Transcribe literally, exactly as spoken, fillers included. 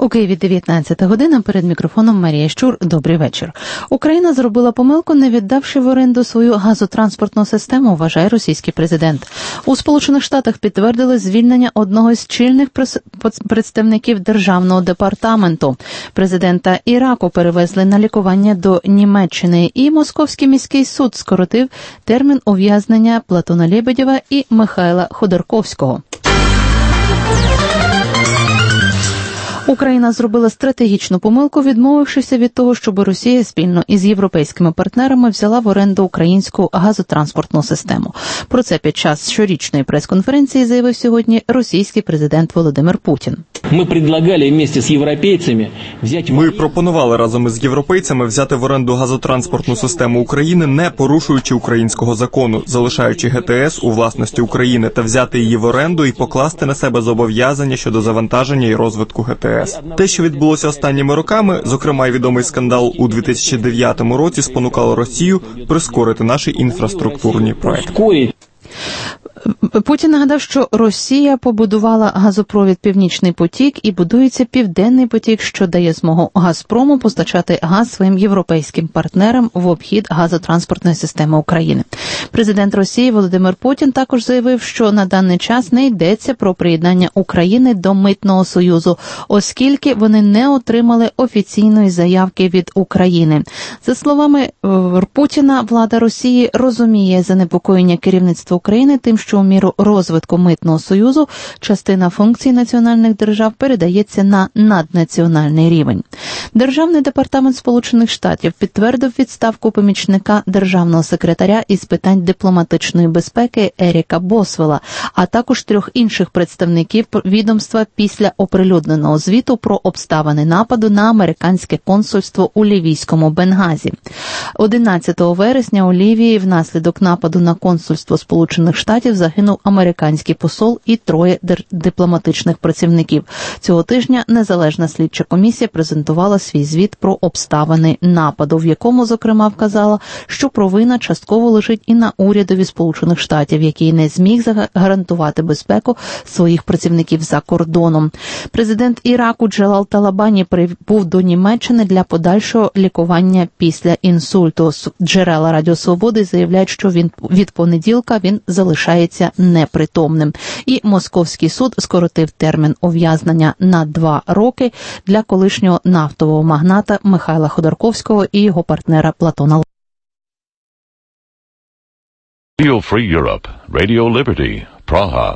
У Києві дев'ятнадцята година, перед мікрофоном Марія Щур. Добрий вечір. Україна зробила помилку, не віддавши в оренду свою газотранспортну систему, вважає російський президент. У Сполучених Штатах підтвердили звільнення одного з чільних представників Державного департаменту. Президента Іраку перевезли на лікування до Німеччини, і Московський міський суд скоротив термін ув'язнення Платона Лебедєва і Михайла Ходорковського. Україна зробила стратегічну помилку, відмовившися від того, щоб Росія спільно із європейськими партнерами взяла в оренду українську газотранспортну систему. Про це під час щорічної прес-конференції заявив сьогодні російський президент Володимир Путін. Ми предлагали вместе з європейцями взяти... Ми пропонували разом із європейцями взяти в оренду газотранспортну систему України, не порушуючи українського закону, залишаючи ГТС у власності України, та взяти її в оренду і покласти на себе зобов'язання щодо завантаження і розвитку ГТС. Те, що відбулося останніми роками, зокрема й відомий скандал у дві тисячі дев'ятому році, спонукало Росію прискорити наші інфраструктурні проекти. Путін нагадав, що Росія побудувала газопровід «Північний потік» і будується «Південний потік», що дає змогу «Газпрому» постачати газ своїм європейським партнерам в обхід газотранспортної системи України. Президент Росії Володимир Путін також заявив, що на даний час не йдеться про приєднання України до Митного союзу, оскільки вони не отримали офіційної заявки від України. За словами Путіна, влада Росії розуміє занепокоєння керівництва України тим, що у міру розвитку Митного союзу частина функцій національних держав передається на наднаціональний рівень. Державний департамент Сполучених Штатів підтвердив відставку помічника державного секретаря із питань дипломатичної безпеки Еріка Босвелла, а також трьох інших представників відомства після оприлюдненого звіту про обставини нападу на американське консульство у лівійському Бенгазі. одинадцятого вересня у Лівії внаслідок нападу на консульство Сполучених Штатів загинув американський посол і троє дипломатичних працівників. Цього тижня незалежна слідча комісія презентувала свій звіт про обставини нападу, в якому, зокрема, вказала, що провина частково лежить і на урядові Сполучених Штатів, який не зміг гарантувати безпеку своїх працівників за кордоном. Президент Іраку Джалал Талабані прибув до Німеччини для подальшого лікування після інсульту. Джерела Радіо Свободи заявляють, що він від понеділка він залишається непритомним. І Московський суд скоротив термін ув'язнення на два роки для колишнього нафтового магната Михайла Ходорковського і його партнера Платона. Radio Free Europe, Radio Liberty, Praha.